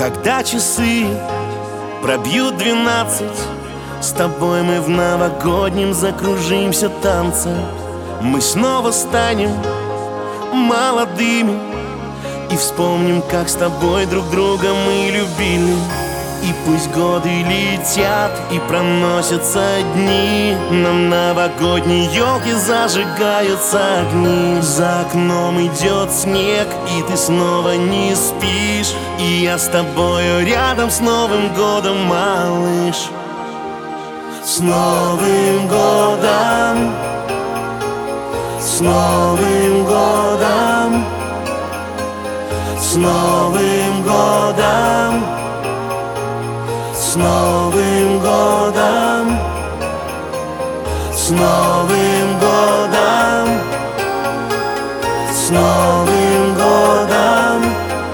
Когда часы пробьют 12, с тобой мы в новогоднем закружимся танце. Мы снова станем молодыми и вспомним, как с тобой друг друга мы любили. И пусть годы летят и проносятся дни, на новогодней елке зажигаются огни. За окном идет снег, и ты снова не спишь, и я с тобою рядом. С Новым годом, малыш! С Новым годом! С Новым годом! С Новым годом! С Новым годом! С Новым годом! С Новым годом!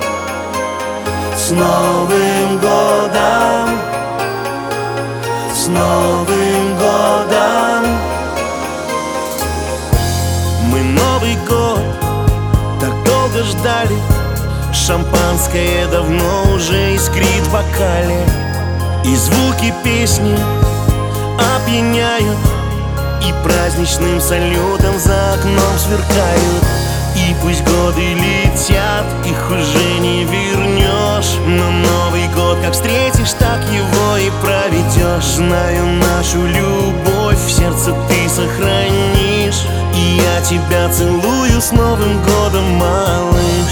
С Новым годом! С Новым годом! Мы Новый год так долго ждали, шампанское давно уже искрит в бокале, и звуки песни опьяняют, и праздничным салютом за окном сверкают. И пусть годы летят, их уже не вернешь, но Новый год как встретишь, так его и проведешь. Знаю, нашу любовь в сердце ты сохранишь, и я тебя целую. С Новым годом, малыш!